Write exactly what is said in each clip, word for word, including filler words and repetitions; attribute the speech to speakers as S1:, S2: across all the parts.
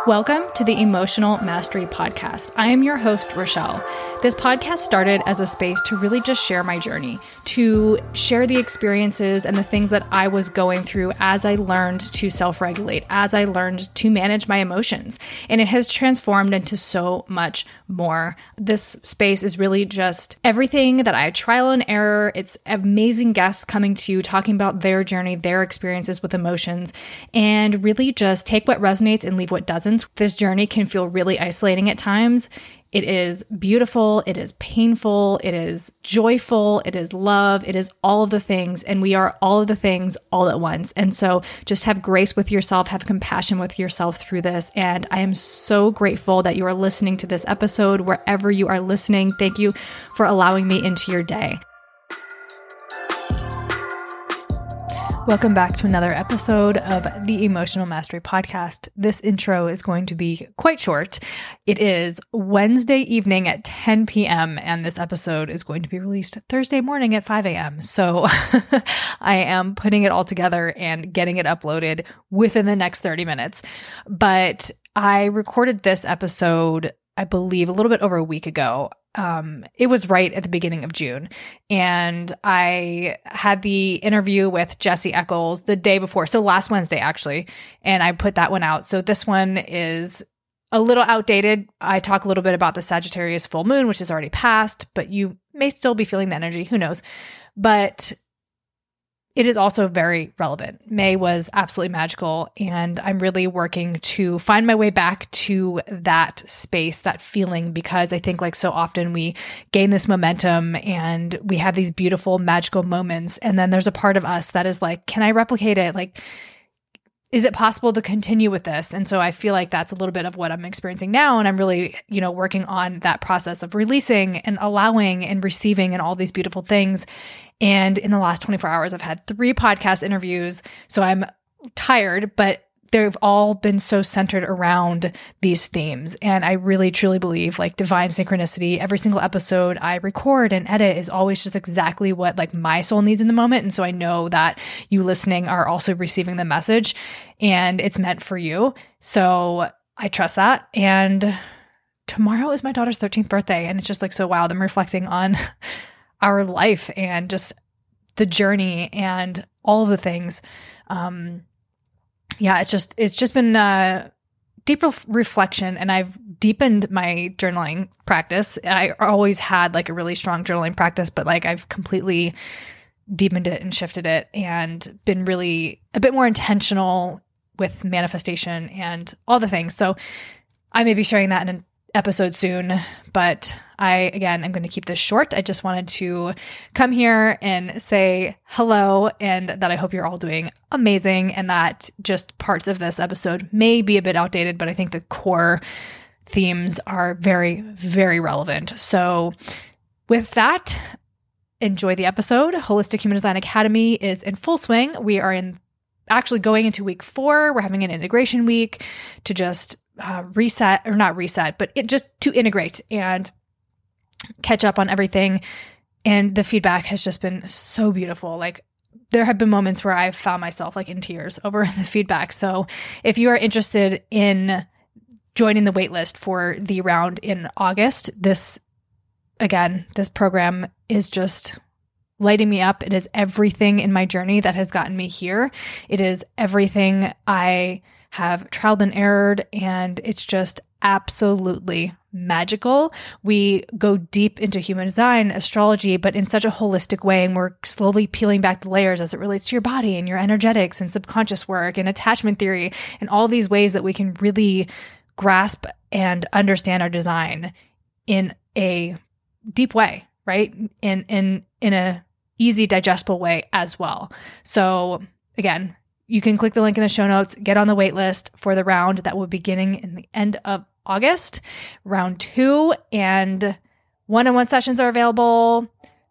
S1: Welcome to the Emotional Mastery Podcast. I am your host, Rochelle. This podcast started as a space to really just share my journey, to share the experiences and the things that I was going through as I learned to self-regulate, as I learned to manage my emotions. And it has transformed into so much more. This space is really just everything that I trial and error. It's amazing guests coming to you, talking about their journey, their experiences with emotions, and really just take what resonates and leave what doesn't. This journey can feel really isolating at times. It is beautiful, it is painful, it is joyful, it is love, it is all of the things, and we are all of the things all at once. And so just have grace with yourself, have compassion with yourself through this. And I am so grateful that you are listening to this episode wherever you are listening. Thank you for allowing me into your day. Welcome back to another episode of the Emotional Mastery Podcast. This intro is going to be quite short. It is Wednesday evening at ten p.m. and this episode is going to be released Thursday morning at five a.m. So I am putting it all together and getting it uploaded within the next thirty minutes. But I recorded this episode, I believe, a little bit over a week ago. Um, it was right at the beginning of June, and I had the interview with Jesse Eccles the day before. So last Wednesday, actually, and I put that one out. So this one is a little outdated. I talk a little bit about the Sagittarius full moon, which is already passed, but you may still be feeling the energy. Who knows? But it is also very relevant. May was absolutely magical, and I'm really working to find my way back to that space, that feeling, because I think like so often we gain this momentum and we have these beautiful, magical moments, and then there's a part of us that is like, can I replicate it? Like, is it possible to continue with this? And so I feel like that's a little bit of what I'm experiencing now. And I'm really, you know, working on that process of releasing and allowing and receiving and all these beautiful things. And in the last twenty-four hours, I've had three podcast interviews. So I'm tired, but they've all been so centered around these themes. And I really, truly believe like divine synchronicity. Every single episode I record and edit is always just exactly what like my soul needs in the moment. And so I know that you listening are also receiving the message and it's meant for you. So I trust that. And tomorrow is my daughter's thirteenth birthday. And it's just like so wild. I'm reflecting on our life and just the journey and all of the things. Um, Yeah, it's just it's just been uh, deep ref- reflection, and I've deepened my journaling practice. I always had like a really strong journaling practice, but like I've completely deepened it and shifted it, and been really a bit more intentional with manifestation and all the things. So I may be sharing that in an episode soon, but I, again, I'm going to keep this short. I just wanted to come here and say hello and that I hope you're all doing amazing, and that just parts of this episode may be a bit outdated, but I think the core themes are very, very relevant. So with that, enjoy the episode. Holistic Human Design Academy is in full swing. We are in actually going into week four. We're having an integration week to just Uh, reset or not reset, but it just to integrate and catch up on everything. And the feedback has just been so beautiful. Like there have been moments where I've found myself like in tears over the feedback. So if you are interested in joining the waitlist for the round in August, this, again, this program is just lighting me up. It is everything in my journey that has gotten me here. It is everything I have trialed and errored, and it's just absolutely magical. We go deep into human design, astrology, but in such a holistic way, and we're slowly peeling back the layers as it relates to your body and your energetics and subconscious work and attachment theory and all these ways that we can really grasp and understand our design in a deep way, right? In in in a easy, digestible way as well. So again, you can click the link in the show notes, get on the wait list for the round that will be beginning in the end of August, round two, and one-on-one sessions are available.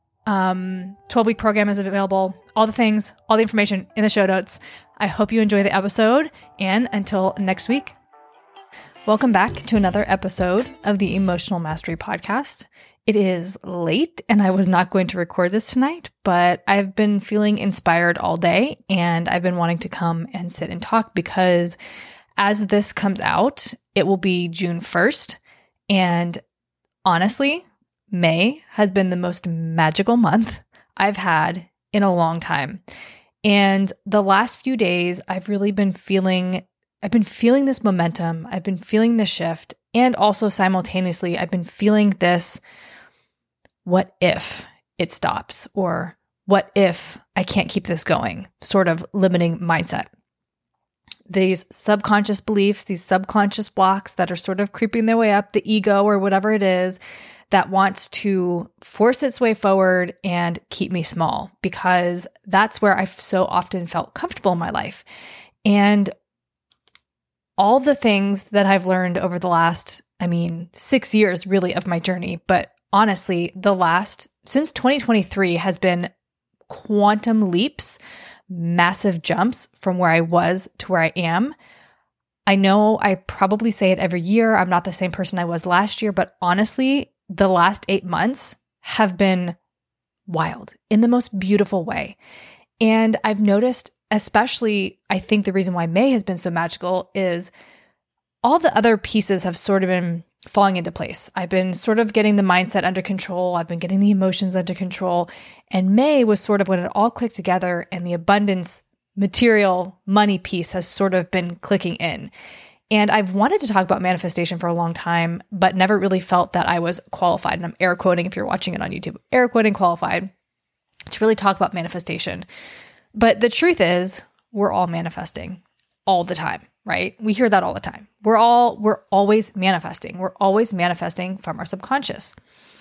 S1: Um, twelve-week program is available. All the things, all the information in the show notes. I hope you enjoy the episode, and until next week, welcome back to another episode of the Emotional Mastery Podcast. It is late and I was not going to record this tonight, but I've been feeling inspired all day and I've been wanting to come and sit and talk because as this comes out, it will be June first. And honestly, May has been the most magical month I've had in a long time. And the last few days, I've really been feeling, I've been feeling this momentum. I've been feeling the shift. And also simultaneously, I've been feeling this, what if it stops? Or what if I can't keep this going? Sort of limiting mindset. These subconscious beliefs, these subconscious blocks that are sort of creeping their way up, the ego or whatever it is that wants to force its way forward and keep me small, because that's where I've so often felt comfortable in my life. And all the things that I've learned over the last, I mean, six years really of my journey, but honestly, the last, since twenty twenty-three has been quantum leaps, massive jumps from where I was to where I am. I know I probably say it every year. I'm not the same person I was last year, but honestly, the last eight months have been wild in the most beautiful way. And I've noticed, especially, I think the reason why May has been so magical is all the other pieces have sort of been falling into place. I've been sort of getting the mindset under control. I've been getting the emotions under control. And May was sort of when it all clicked together, and the abundance, material, money piece has sort of been clicking in. And I've wanted to talk about manifestation for a long time, but never really felt that I was qualified. And I'm air quoting if you're watching it on YouTube, air quoting qualified to really talk about manifestation. But the truth is, we're all manifesting all the time, right? We hear that all the time. We're all, we're always manifesting. We're always manifesting from our subconscious.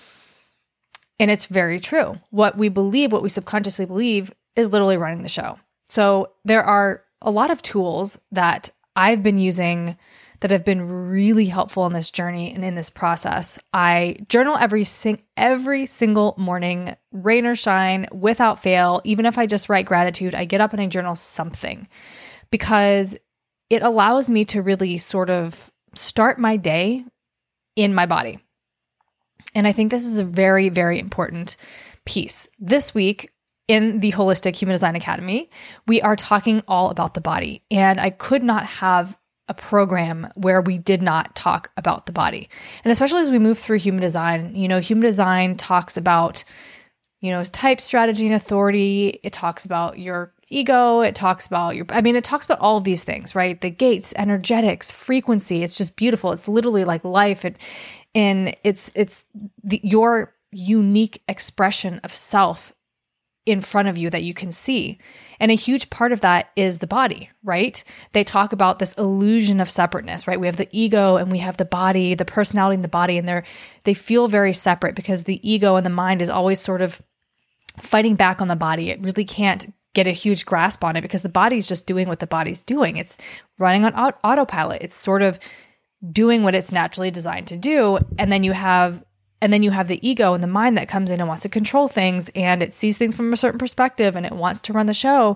S1: And it's very true. What we believe, what we subconsciously believe is literally running the show. So there are a lot of tools that I've been using that have been really helpful in this journey and in this process. I journal every sing- every single morning, rain or shine, without fail. Even if I just write gratitude, I get up and I journal something, because it allows me to really sort of start my day in my body. And I think this is a very, very important piece. This week in the Holistic Human Design Academy, we are talking all about the body. And I could not have a program where we did not talk about the body. And especially as we move through human design, you know, human design talks about, you know, type, strategy, and authority. It talks about your ego. It talks about your, I mean, it talks about all of these things, right? The gates, energetics, frequency. It's just beautiful. It's literally like life. And, and it's, it's the, your unique expression of self in front of you that you can see. And a huge part of that is the body, right? They talk about this illusion of separateness, right? We have the ego and we have the body, the personality in the body, and they're, they feel very separate because the ego and the mind is always sort of fighting back on the body. It really can't get a huge grasp on it because the body's just doing what the body's doing. It's running on aut- autopilot. It's sort of doing what it's naturally designed to do. And then you have And then you have the ego and the mind that comes in and wants to control things, and it sees things from a certain perspective and it wants to run the show,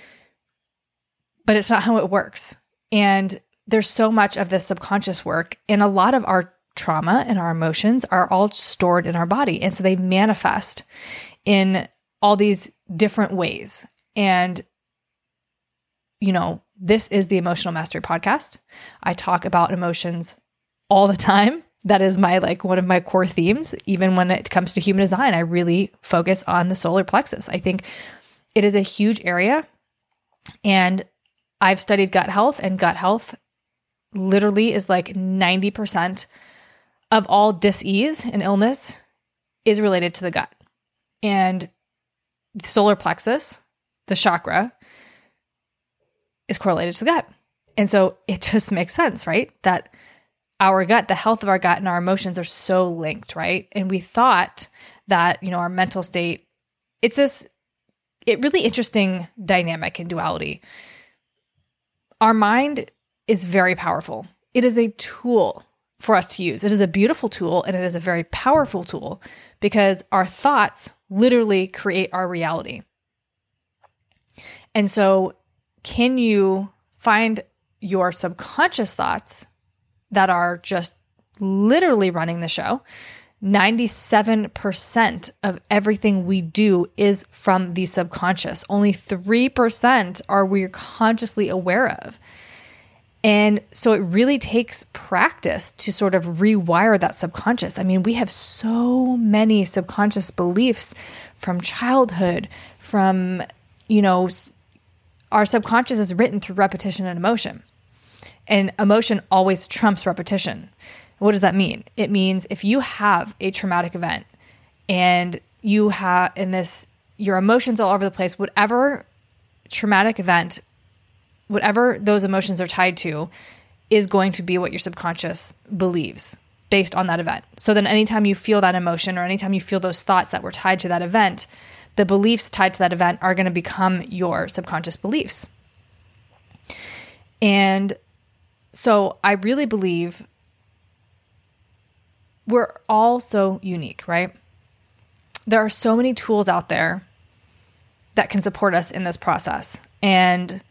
S1: but it's not how it works. And there's so much of this subconscious work, and a lot of our trauma and our emotions are all stored in our body. And so they manifest in all these different ways. And, you know, this is the Emotional Mastery Podcast. I talk about emotions all the time. That is my, like, one of my core themes. Even when it comes to human design, I really focus on the solar plexus. I think it is a huge area. And I've studied gut health, and gut health literally is like ninety percent of all dis-ease and illness is related to the gut. And the solar plexus, the chakra, is correlated to the gut. And so it just makes sense, right? That our gut, the health of our gut and our emotions are so linked, right? And we thought that, you know, our mental state, it's this it really interesting dynamic and duality. Our mind is very powerful. It is a tool for us to use. It is a beautiful tool, and it is a very powerful tool because our thoughts literally create our reality. And so can you find your subconscious thoughts that are just literally running the show? ninety-seven percent of everything we do is from the subconscious. Only three percent are we consciously aware of. And so it really takes practice to sort of rewire that subconscious. I mean, we have so many subconscious beliefs from childhood, from, you know, our subconscious is written through repetition and emotion. And emotion always trumps repetition. What does that mean? It means if you have a traumatic event and you have in this, your emotions all over the place, whatever traumatic event, whatever those emotions are tied to is going to be what your subconscious believes based on that event. So then anytime you feel that emotion or anytime you feel those thoughts that were tied to that event, the beliefs tied to that event are going to become your subconscious beliefs. And so I really believe we're all so unique, right? There are so many tools out there that can support us in this process. And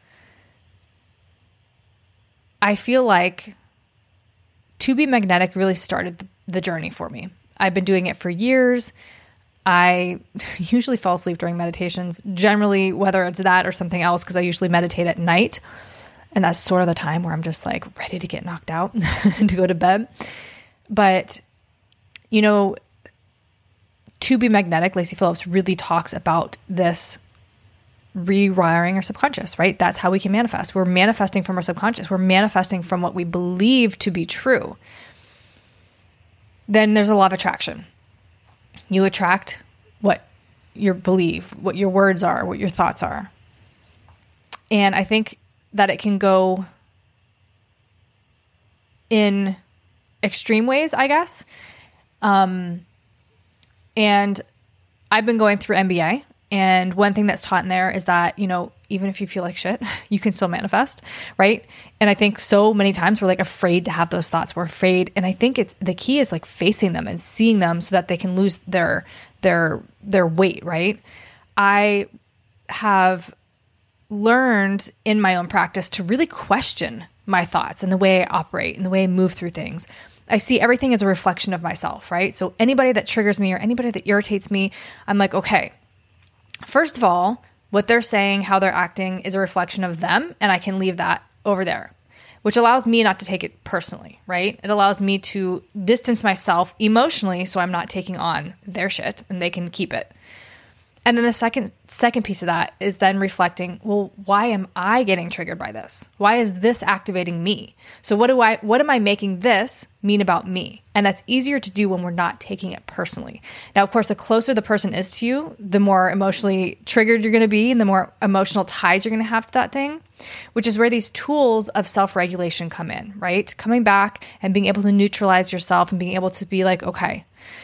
S1: I feel like To Be Magnetic really started the, the journey for me. I've been doing it for years. I usually fall asleep during meditations, generally, whether it's that or something else, because I usually meditate at night. And that's sort of the time where I'm just like ready to get knocked out and to go to bed. But, you know, To Be Magnetic, Lacy Phillips really talks about this rewiring our subconscious, right? That's how we can manifest. We're manifesting from our subconscious. We're manifesting from what we believe to be true. Then there's a law of attraction. You attract what you believe, what your words are, what your thoughts are. And I think that it can go in extreme ways, I guess. Um, and I've been going through M B A. And one thing that's taught in there is that, you know, even if you feel like shit, you can still manifest, right? And I think so many times we're like afraid to have those thoughts. We're afraid. And I think it's the key is like facing them and seeing them so that they can lose their, their, their weight, right? I have learned in my own practice to really question my thoughts and the way I operate and the way I move through things. I see everything as a reflection of myself, right? So anybody that triggers me or anybody that irritates me, I'm like, okay, first of all, what they're saying, how they're acting is a reflection of them, and I can leave that over there, which allows me not to take it personally, right? It allows me to distance myself emotionally so I'm not taking on their shit and they can keep it. And then the second second piece of that is then reflecting, well, why am I getting triggered by this? Why is this activating me? So what do I what am I making this mean about me? And that's easier to do when we're not taking it personally. Now, of course, the closer the person is to you, the more emotionally triggered you're going to be and the more emotional ties you're going to have to that thing, which is where these tools of self-regulation come in, right? Coming back and being able to neutralize yourself and being able to be like, okay,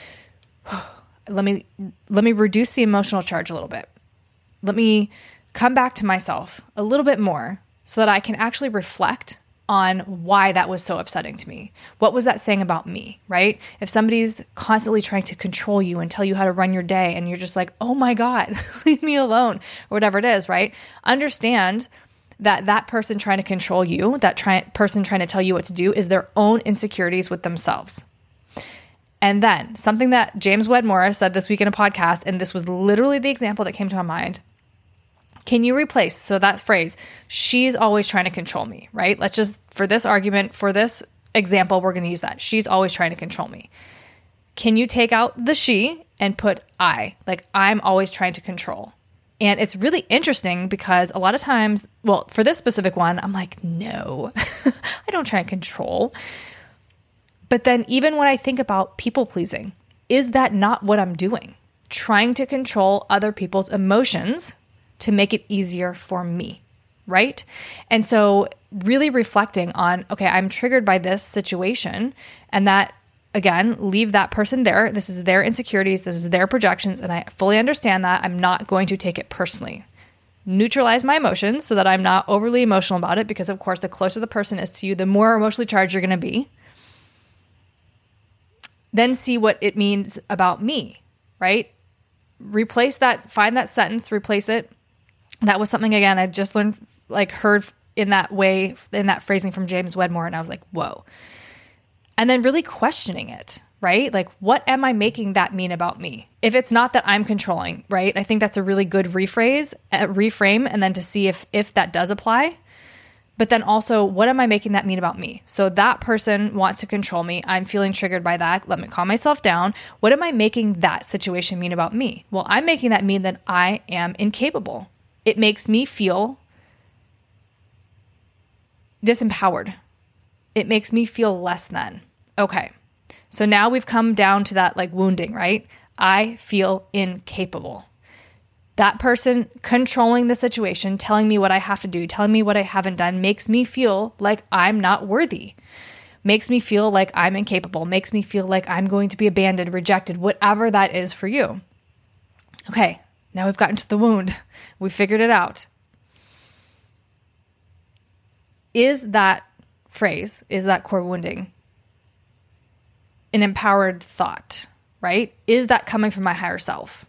S1: let me let me reduce the emotional charge a little bit. Let me come back to myself a little bit more so that I can actually reflect on why that was so upsetting to me. What was that saying about me, right? If somebody's constantly trying to control you and tell you how to run your day and you're just like, oh my God, leave me alone, or whatever it is, right? Understand that that person trying to control you, that try- person trying to tell you what to do is their own insecurities with themselves. And then something that James Wedmore said this week in a podcast, and this was literally the example that came to my mind. Can you replace, so that phrase, she's always trying to control me, right? Let's just, for this argument, for this example, we're going to use that. She's always trying to control me. Can you take out the she and put I, like I'm always trying to control? And it's really interesting because a lot of times, well, for this specific one, I'm like, no, I don't try and control. But then even when I think about people pleasing, is that not what I'm doing? Trying to control other people's emotions to make it easier for me, right? And so really reflecting on, okay, I'm triggered by this situation, and that, again, leave that person there. This is their insecurities. This is their projections, and I fully understand that. I'm not going to take it personally. Neutralize my emotions so that I'm not overly emotional about it, because of course, the closer the person is to you, the more emotionally charged you're going to be. Then see what it means about me, right? Replace that, find that sentence, replace it. That was something, again, I just learned, like heard in that way, in that phrasing from James Wedmore. And I was like, whoa. And then really questioning it, right? Like, what am I making that mean about me? If it's not that I'm controlling, right? I think that's a really good rephrase, uh, reframe, and then to see if, if that does apply. But then also, what am I making that mean about me? So that person wants to control me. I'm feeling triggered by that. Let me calm myself down. What am I making that situation mean about me? Well, I'm making that mean that I am incapable. It makes me feel disempowered. It makes me feel less than. Okay. So now we've come down to that like wounding, right? I feel incapable. That person controlling the situation, telling me what I have to do, telling me what I haven't done, makes me feel like I'm not worthy, makes me feel like I'm incapable, makes me feel like I'm going to be abandoned, rejected, whatever that is for you. Okay, now we've gotten to the wound. We figured it out. Is that phrase, is that core wounding an empowered thought, right? Is that coming from my higher self?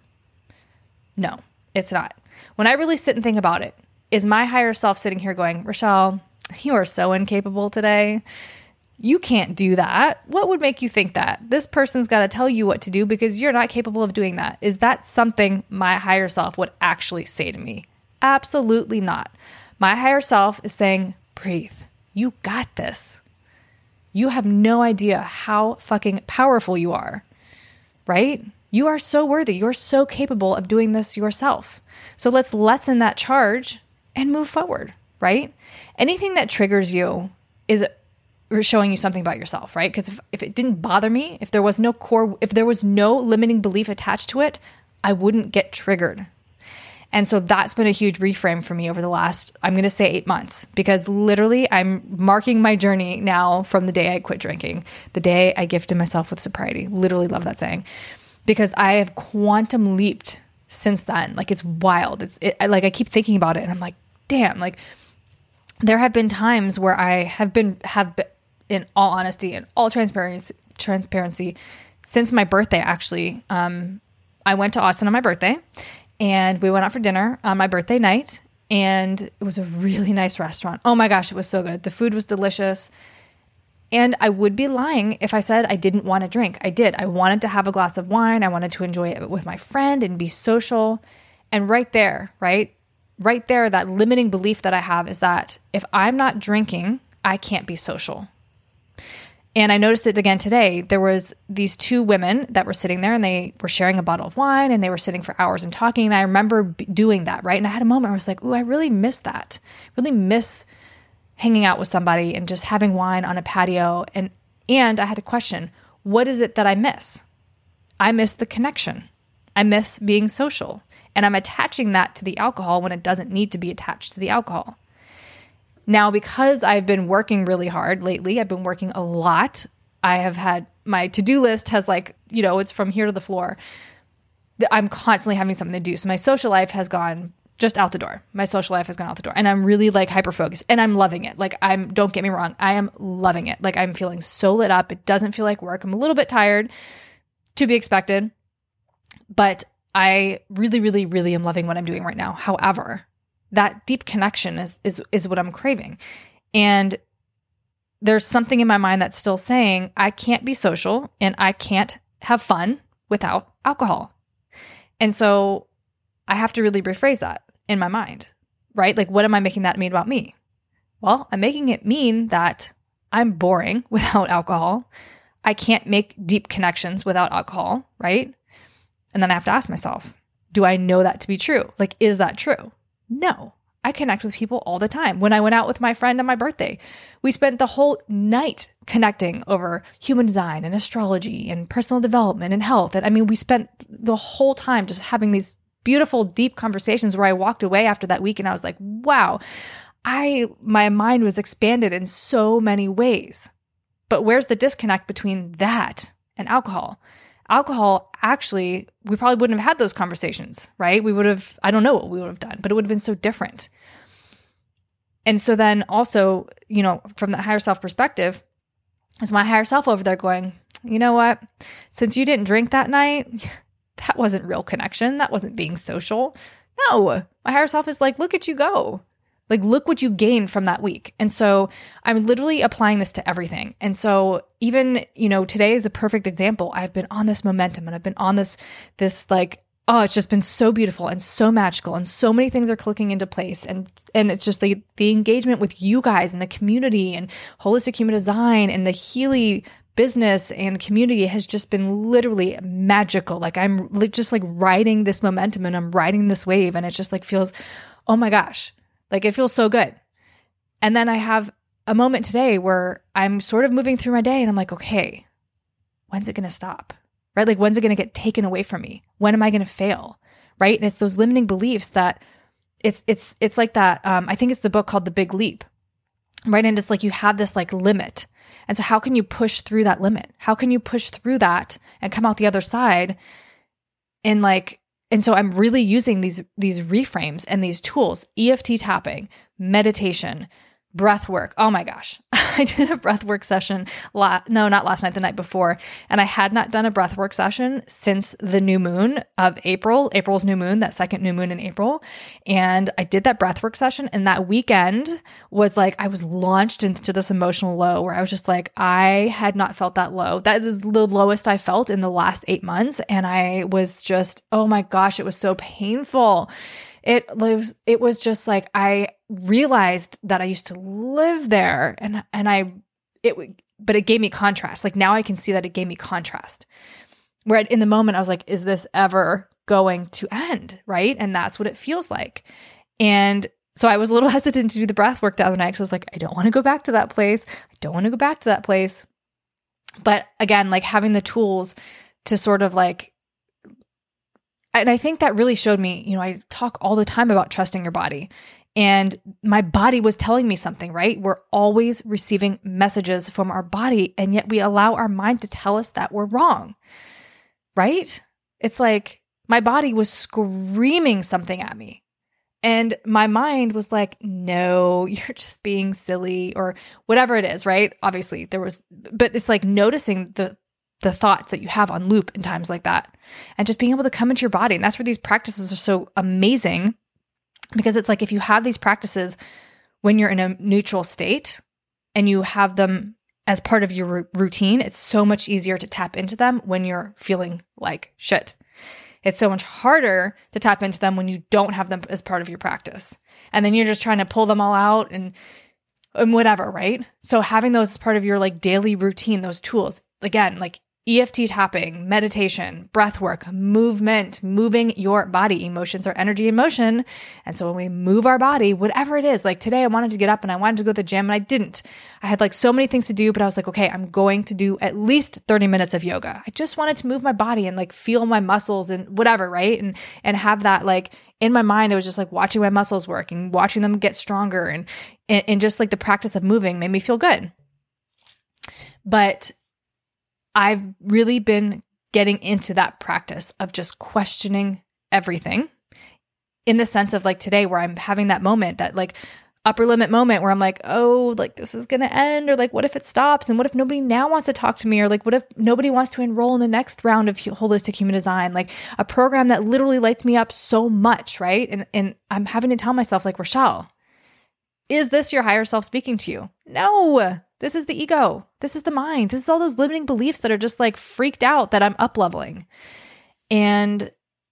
S1: No. It's not. When I really sit and think about it, is my higher self sitting here going, Rochelle, you are so incapable today. You can't do that. What would make you think that? This person's got to tell you what to do because you're not capable of doing that. Is that something my higher self would actually say to me? Absolutely not. My higher self is saying, breathe. You got this. You have no idea how fucking powerful you are, right? You are so worthy. You're so capable of doing this yourself. So let's lessen that charge and move forward, right? Anything that triggers you is showing you something about yourself, right? Because if, if it didn't bother me, if there was no core, if there was no limiting belief attached to it, I wouldn't get triggered. And so that's been a huge reframe for me over the last, I'm going to say eight months, because literally I'm marking my journey now from the day I quit drinking, the day I gifted myself with sobriety. Literally love that saying. Because I have quantum leaped since then. Like it's wild. It's it, I, like I keep thinking about it and I'm like, damn, like there have been times where I have been, have been, in all honesty and all transparency, transparency since my birthday, actually. Um, I went to Austin on my birthday and we went out for dinner on my birthday night and it was a really nice restaurant. Oh my gosh, it was so good. The food was delicious. And I would be lying if I said I didn't want to drink. I did. I wanted to have a glass of wine. I wanted to enjoy it with my friend and be social. And right there, right? Right there, that limiting belief that I have is that if I'm not drinking, I can't be social. And I noticed it again today. There was these two women that were sitting there and they were sharing a bottle of wine and they were sitting for hours and talking. And I remember b- doing that, right? And I had a moment where I was like, ooh, I really miss that. Really miss hanging out with somebody and just having wine on a patio. And, and I had a question, what is it that I miss? I miss the connection. I miss being social. And I'm attaching that to the alcohol when it doesn't need to be attached to the alcohol. Now, because I've been working really hard lately, I've been working a lot. I have had, my to-do list has like, you know, it's from here to the floor. I'm constantly having something to do. So my social life has gone just out the door. My social life has gone out the door and I'm really like hyper-focused and I'm loving it. Like I'm, don't get me wrong. I am loving it. Like I'm feeling so lit up. It doesn't feel like work. I'm a little bit tired, to be expected, but I really, really, really am loving what I'm doing right now. However, that deep connection is, is, is what I'm craving. And there's something in my mind that's still saying I can't be social and I can't have fun without alcohol. And so I have to really rephrase that in my mind, right? Like, what am I making that mean about me? Well, I'm making it mean that I'm boring without alcohol. I can't make deep connections without alcohol, right? And then I have to ask myself, do I know that to be true? Like, is that true? No. I connect with people all the time. When I went out with my friend on my birthday, we spent the whole night connecting over human design and astrology and personal development and health. And I mean, we spent the whole time just having these beautiful, deep conversations where I walked away after that week and I was like, wow, I, my mind was expanded in so many ways. But where's the disconnect between that and alcohol? Alcohol, actually, we probably wouldn't have had those conversations, right? We would have, I don't know what we would have done, but it would have been so different. And so then also, you know, from the higher self perspective, is my higher self over there going, you know what? Since you didn't drink that night, that wasn't real connection. That wasn't being social. No, my higher self is like, look at you go. Like, look what you gained from that week. And so I'm literally applying this to everything. And so even, you know, today is a perfect example. I've been on this momentum and I've been on this, this like oh, it's just been so beautiful and so magical, and so many things are clicking into place. And and it's just the the engagement with you guys and the community and Holistic Human Design and the Healy business and community has just been literally magical. Like I'm just like riding this momentum and I'm riding this wave, and it just like feels, oh my gosh, like it feels so good. And then I have a moment today where I'm sort of moving through my day and I'm like, okay, when's it going to stop? Right? Like, when's it going to get taken away from me? When am I going to fail? Right? And it's those limiting beliefs that it's, it's, it's like that. Um, I think it's the book called The Big Leap, right? And it's like, you have this like limit. And so how can you push through that limit? How can you push through that and come out the other side? And like, and so I'm really using these, these reframes and these tools, E F T tapping, meditation, breath work. Oh my gosh. I did a breath work session. La- no, not last night, the night before. And I had not done a breath work session since the new moon of April, April's new moon, that second new moon in April. And I did that breath work session. And that weekend was like, I was launched into this emotional low where I was just like, I had not felt that low. That is the lowest I felt in the last eight months. And I was just, oh my gosh, it was so painful. It was, it was just like, I realized that I used to live there, and, and I, it, but it gave me contrast. Like now I can see that it gave me contrast, where in the moment I was like, is this ever going to end? Right. And that's what it feels like. And so I was a little hesitant to do the breath work the other night. So I was like, I don't want to go back to that place. I don't want to go back to that place. But again, like having the tools to sort of like, and I think that really showed me, you know, I talk all the time about trusting your body, and my body was telling me something, right? We're always receiving messages from our body, and yet we allow our mind to tell us that we're wrong, right? It's like my body was screaming something at me, and my mind was like, no, you're just being silly, or whatever it is, right? Obviously there was, but it's like noticing the the thoughts that you have on loop in times like that, and just being able to come into your body. And that's where these practices are so amazing, because it's like, if you have these practices when you're in a neutral state and you have them as part of your r- routine, it's so much easier to tap into them when you're feeling like shit. It's so much harder to tap into them when you don't have them as part of your practice. And then you're just trying to pull them all out and, and whatever, right? So having those as part of your like daily routine, those tools, again, like E F T tapping, meditation, breath work, movement, moving your body. Emotions are energy in motion. And so when we move our body, whatever it is, like today I wanted to get up and I wanted to go to the gym and I didn't. I had like so many things to do, but I was like, okay, I'm going to do at least thirty minutes of yoga. I just wanted to move my body and like feel my muscles and whatever, right? And and have that like in my mind, it was just like watching my muscles work and watching them get stronger, and and, and just like the practice of moving made me feel good. But I've really been getting into that practice of just questioning everything, in the sense of like today where I'm having that moment, that like upper limit moment where I'm like, oh, like this is going to end, or like, what if it stops? And what if nobody now wants to talk to me? Or like, what if nobody wants to enroll in the next round of Holistic Human Design? Like a program that literally lights me up so much, right? And, and I'm having to tell myself like, Rochelle, is this your higher self speaking to you? No. This is the ego. This is the mind. This is all those limiting beliefs that are just like freaked out that I'm up-leveling. And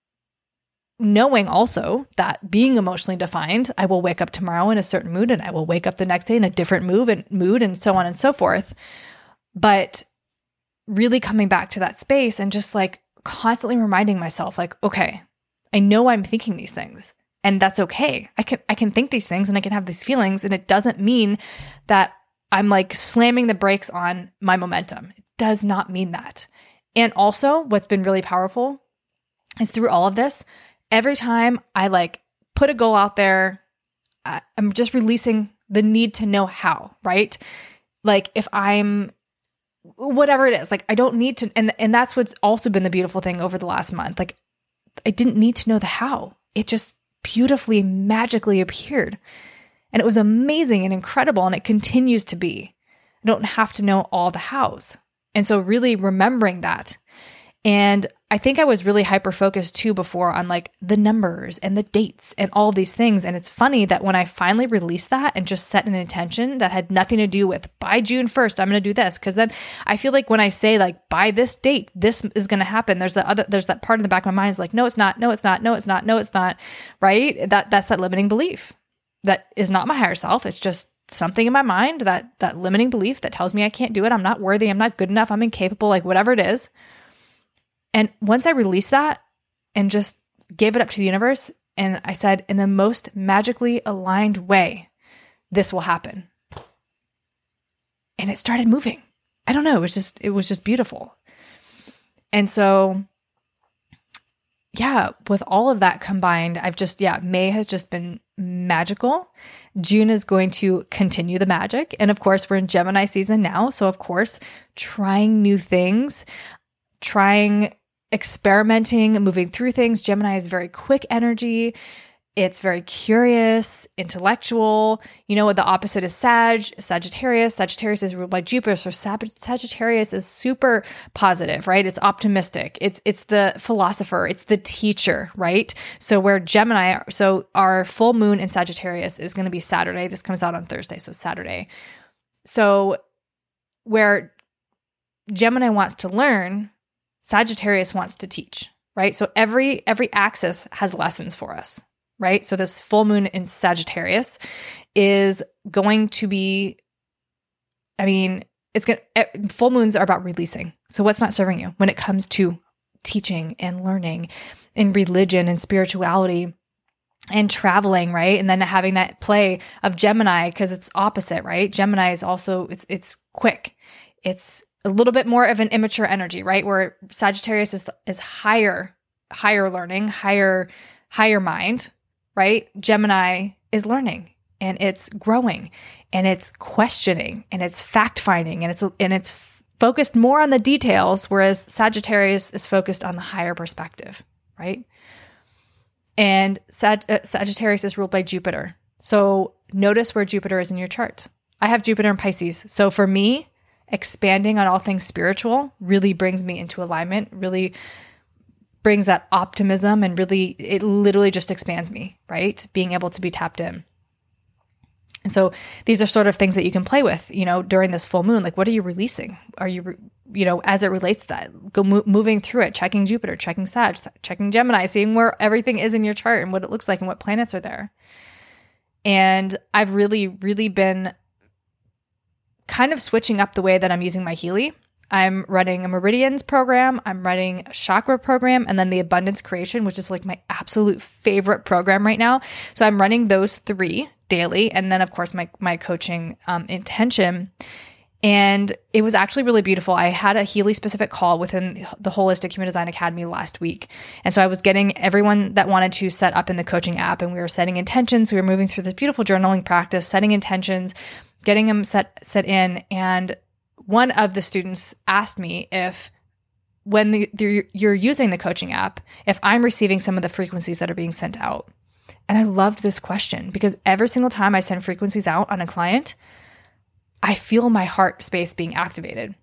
S1: knowing also that being emotionally defined, I will wake up tomorrow in a certain mood, and I will wake up the next day in a different move and mood, and so on and so forth. But really coming back to that space and just like constantly reminding myself like, okay, I know I'm thinking these things, and that's okay. I can, I can think these things and I can have these feelings, and it doesn't mean that I'm like slamming the brakes on my momentum. It does not mean that. And also what's been really powerful is through all of this, every time I like put a goal out there, I, I'm just releasing the need to know how, right? Like if I'm, whatever it is, like I don't need to, and, and that's what's also been the beautiful thing over the last month. Like I didn't need to know the how. It just beautifully, magically appeared. And it was amazing and incredible, and it continues to be. I don't have to know all the hows. And so really remembering that. And I think I was really hyper-focused too before on like the numbers and the dates and all these things. And it's funny that when I finally released that and just set an intention that had nothing to do with by June first, I'm going to do this. Cause then I feel like when I say like by this date, this is going to happen. There's that other, there's that part in the back of my mind is like, no, it's not, no, it's not, no, it's not, no, it's not. Right. That that's that limiting belief. That is not my higher self. It's just something in my mind, that, that limiting belief that tells me I can't do it. I'm not worthy. I'm not good enough. I'm incapable, like whatever it is. And once I released that and just gave it up to the universe, and I said, in the most magically aligned way, this will happen. And it started moving. I don't know. It was just, it was just beautiful. And so, yeah, with all of that combined, I've just, yeah, May has just been magical. June is going to continue the magic. And of course, we're in Gemini season now. So of course, trying new things, trying experimenting, moving through things. Gemini is very quick energy. It's very curious, intellectual. You know what the opposite is? Sag, Sagittarius. Sagittarius is ruled by Jupiter. So Sag- Sagittarius is super positive, right? It's optimistic. It's it's the philosopher. It's the teacher, right? So where Gemini, so our full moon in Sagittarius is going to be Saturday. This comes out on Thursday, so it's Saturday. So where Gemini wants to learn, Sagittarius wants to teach, right? So every every axis has lessons for us, right? So this full moon in Sagittarius is going to be, I mean, it's going to, full moons are about releasing. So what's not serving you when it comes to teaching and learning in religion and spirituality and traveling, right? And then having that play of Gemini, because it's opposite, right? Gemini is also, it's it's quick. It's a little bit more of an immature energy, right? Where Sagittarius is is higher, higher learning, higher, higher mind, right? Gemini is learning and it's growing and it's questioning and it's fact finding and it's and it's focused more on the details, whereas Sagittarius is focused on the higher perspective, right? And Sag- uh, Sagittarius is ruled by Jupiter. So notice where Jupiter is in your chart. I have Jupiter in Pisces. So for me, expanding on all things spiritual really brings me into alignment, really brings that optimism, and really, it literally just expands me, right? Being able to be tapped in. And so these are sort of things that you can play with, you know, during this full moon. Like, what are you releasing? Are you, you know, as it relates to that, go mo- moving through it, checking Jupiter, checking Sag, checking Gemini, seeing where everything is in your chart and what it looks like and what planets are there. And I've really, really been kind of switching up the way that I'm using my Healy. I'm running a Meridians program, I'm running a chakra program, and then the Abundance Creation, which is like my absolute favorite program right now. So I'm running those three daily. And then of course my, my coaching um, intention. And it was actually really beautiful. I had a Healy specific call within the Holistic Human Design Academy last week. And so I was getting everyone that wanted to set up in the coaching app, and we were setting intentions. We were moving through this beautiful journaling practice, setting intentions, getting them set, set in. And one of the students asked me if when the, the, you're using the coaching app, if I'm receiving some of the frequencies that are being sent out. And I loved this question because every single time I send frequencies out on a client, I feel my heart space being activated.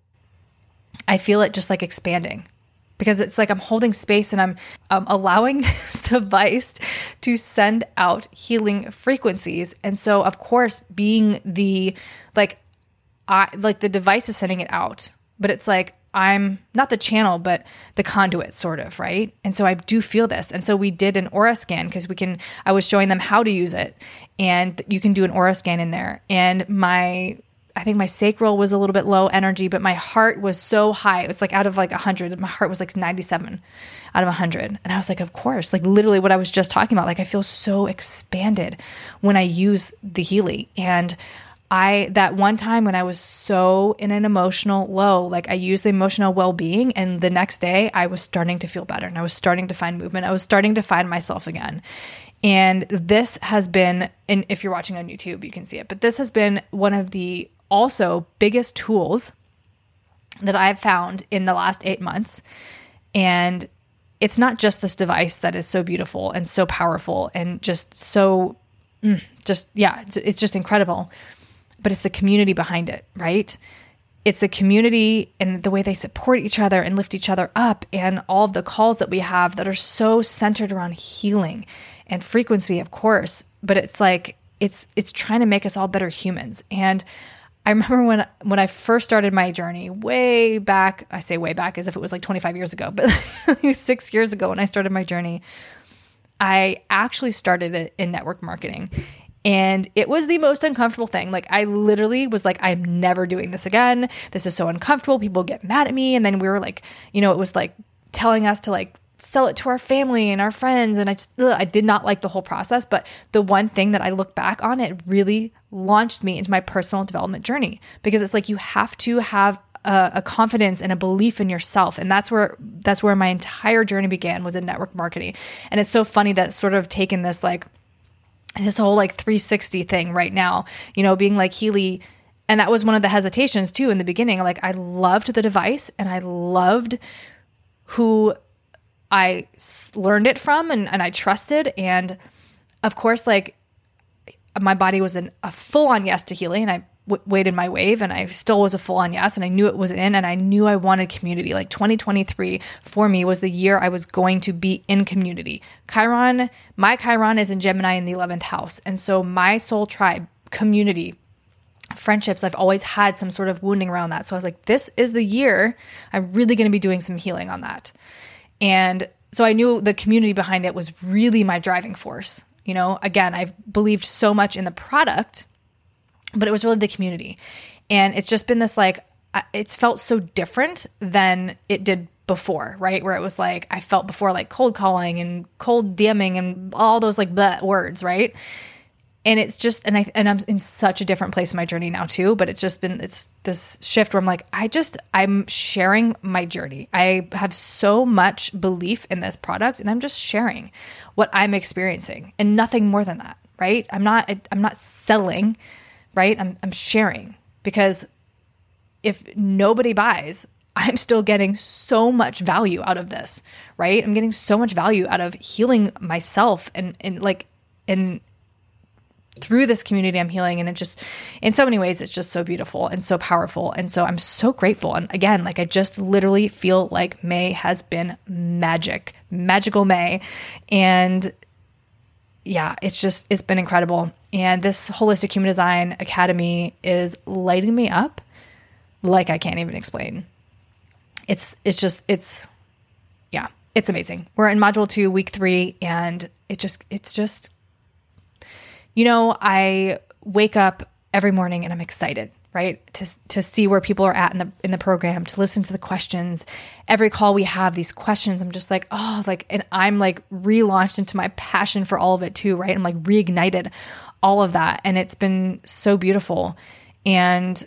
S1: I feel it just like expanding because it's like I'm holding space and I'm um, allowing this device to send out healing frequencies. And so, of course, being the, like, I like the device is sending it out, but it's like I'm not the channel, but the conduit sort of, right? And so I do feel this. And so we did an aura scan because we can, I was showing them how to use it, and you can do an aura scan in there. And my, I think my sacral was a little bit low energy, but my heart was so high. It was like out of like a hundred, my heart was like ninety-seven out of a hundred. And I was like, of course, like literally what I was just talking about. Like I feel so expanded when I use the Healy. And I, that one time when I was so in an emotional low, like I used the emotional well-being, and the next day I was starting to feel better and I was starting to find movement. I was starting to find myself again. And this has been, and if you're watching on YouTube, you can see it, but this has been one of the also biggest tools that I've found in the last eight months. And it's not just this device that is so beautiful and so powerful and just so, mm, just, yeah, it's, it's just incredible. But it's the community behind it, right? it's a community and the way they support each other and lift each other up, and all of the calls that we have that are so centered around healing and frequency, of course, but it's like, it's, it's trying to make us all better humans. And I remember when, when I first started my journey way back, I say way back as if it was like twenty-five years ago, but six years ago when I started my journey, I actually started it in network marketing. And it was the most uncomfortable thing. Like, I literally was like, I'm never doing this again. This is so uncomfortable. People get mad at me. And then we were like, you know, it was like telling us to like sell it to our family and our friends. And I just, ugh, I did not like the whole process. But the one thing that I look back on, it really launched me into my personal development journey, because it's like, you have to have a, a confidence and a belief in yourself. And that's where, that's where my entire journey began, was in network marketing. And it's so funny that it's sort of taken this like, this whole like three sixty thing right now, you know, being like Healy. And that was one of the hesitations too in the beginning. Like, I loved the device and I loved who I learned it from and, and I trusted. And of course, like, my body was in a full on yes to Healy, and I w- waited my wave, and I still was a full on yes, and I knew it was in, and I knew I wanted community. Like, twenty twenty-three for me was the year I was going to be in community. Chiron, my Chiron is in Gemini in the eleventh house. And so my soul tribe, community, friendships, I've always had some sort of wounding around that. So I was like, this is the year I'm really going to be doing some healing on that. And so I knew the community behind it was really my driving force. You know, again, I've believed so much in the product, but it was really the community. And it's just been this like, it's felt so different than it did before, right? Where it was like, I felt before like cold calling and cold DMing and all those like bleh words, right? And it's just, and I, and I'm in such a different place in my journey now too, but it's just been, it's this shift where I'm like, I just, I'm sharing my journey. I have so much belief in this product, and I'm just sharing what I'm experiencing and nothing more than that, right? I'm not, I'm not selling, right? I'm, I'm sharing, because if nobody buys, I'm still getting so much value out of this, right? I'm getting so much value out of healing myself and, and like, and through this community I'm healing. And it just, in so many ways, it's just so beautiful and so powerful. And so I'm so grateful. And again, like, I just literally feel like May has been magic, magical May. And yeah, it's just, it's been incredible. And this Holistic Human Design Academy is lighting me up like I can't even explain. It's, it's just, it's, yeah, it's amazing. We're in module two, week three, and it just, it's just, you know, I wake up every morning and I'm excited, right? To to see where people are at in the in the program, to listen to the questions. Every call we have, these questions, I'm just like, oh, like, and I'm like relaunched into my passion for all of it too, right? I'm like reignited all of that. And it's been so beautiful. And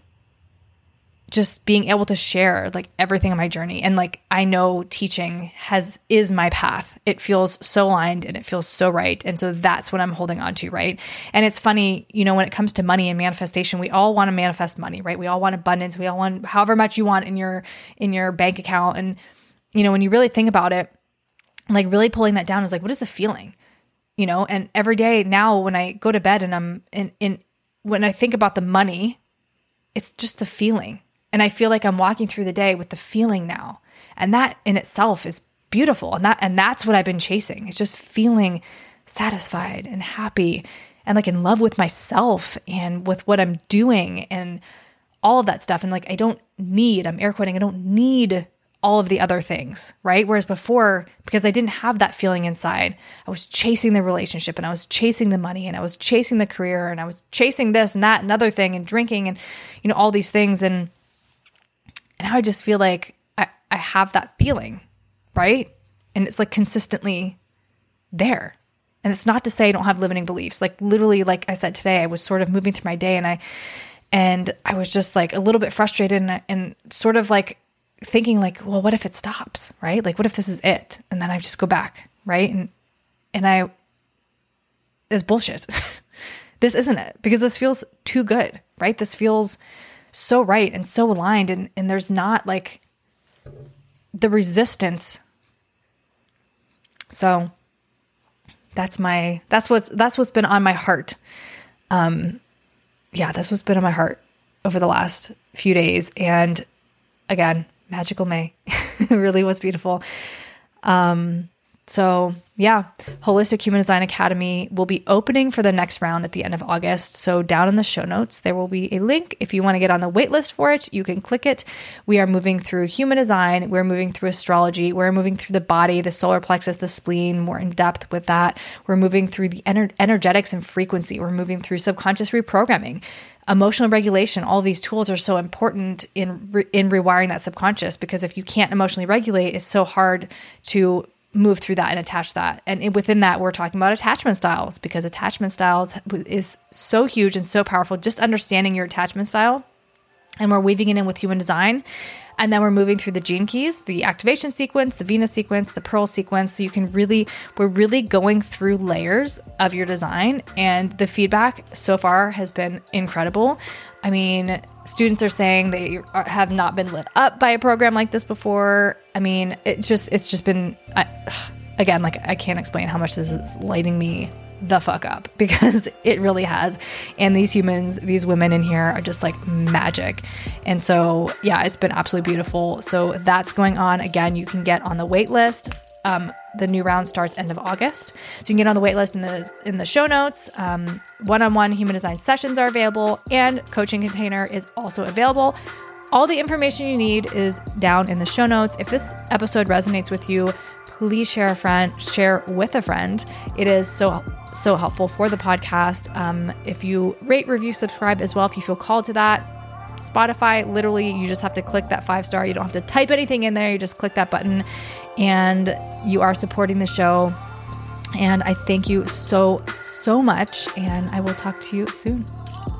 S1: just being able to share like everything on my journey. And like, I know teaching has, is my path. It feels so aligned and it feels so right. And so that's what I'm holding on to. Right. And it's funny, you know, when it comes to money and manifestation, we all want to manifest money, right? We all want abundance. We all want however much you want in your, in your bank account. And, you know, when you really think about it, like really pulling that down is like, what is the feeling, you know? And every day now when I go to bed and I'm in, in, when I think about the money, it's just the feeling. And I feel like I'm walking through the day with the feeling now. And that in itself is beautiful. And that, and that's what I've been chasing. It's just feeling satisfied and happy and like in love with myself and with what I'm doing and all of that stuff. And like, I don't need, I'm air quoting, I don't need all of the other things, right? Whereas before, because I didn't have that feeling inside, I was chasing the relationship and I was chasing the money and I was chasing the career and I was chasing this and that and other thing and drinking and, you know, all these things. And And now I just feel like I, I have that feeling, right? And it's like consistently there. And it's not to say I don't have limiting beliefs. Like literally, like I said today, I was sort of moving through my day and I, and I was just like a little bit frustrated and, and sort of like thinking like, well, what if it stops, right? Like, what if this is it? And then I just go back, right? And, and I, it's bullshit. This isn't it, because this feels too good, right? This feels so right and so aligned. And, and there's not like the resistance. So that's my, that's what's, that's what's been on my heart. Um, yeah, that's what's been on my heart over the last few days. And again, magical May. It really was beautiful. Um, so yeah, Holistic Human Design Academy will be opening for the next round at the end of August. So down in the show notes, there will be a link. If you want to get on the wait list for it, you can click it. We are moving through human design. We're moving through astrology. We're moving through the body, the solar plexus, the spleen, more in depth with that. We're moving through the ener- energetics and frequency. We're moving through subconscious reprogramming. Emotional regulation, all these tools are so important in re- in rewiring that subconscious, because if you can't emotionally regulate, it's so hard to move through that and attach that. And within that, we're talking about attachment styles, because attachment styles is so huge and so powerful. Just understanding your attachment style, and we're weaving it in with human design. And then we're moving through the gene keys, the activation sequence, the Venus sequence, the Pearl sequence. So you can really, we're really going through layers of your design. And the feedback so far has been incredible. I mean, students are saying they are, have not been lit up by a program like this before. I mean, it's just, it's just been, I, again, like I can't explain how much this is lighting me the fuck up, because it really has. And these humans, these women in here are just like magic. And so, yeah, it's been absolutely beautiful. So that's going on. Again, you can get on the wait list. Um, the new round starts end of August. So you can get on the wait list in the, in the show notes. Um, one-on-one human design sessions are available, and coaching container is also available. All the information you need is down in the show notes. If this episode resonates with you, please share a friend, share with a friend. It is so, so helpful for the podcast. Um, if you rate, review, subscribe as well, if you feel called to that. Spotify, literally, you just have to click that five star. You don't have to type anything in there. You just click that button and you are supporting the show. And I thank you so, so much. And I will talk to you soon.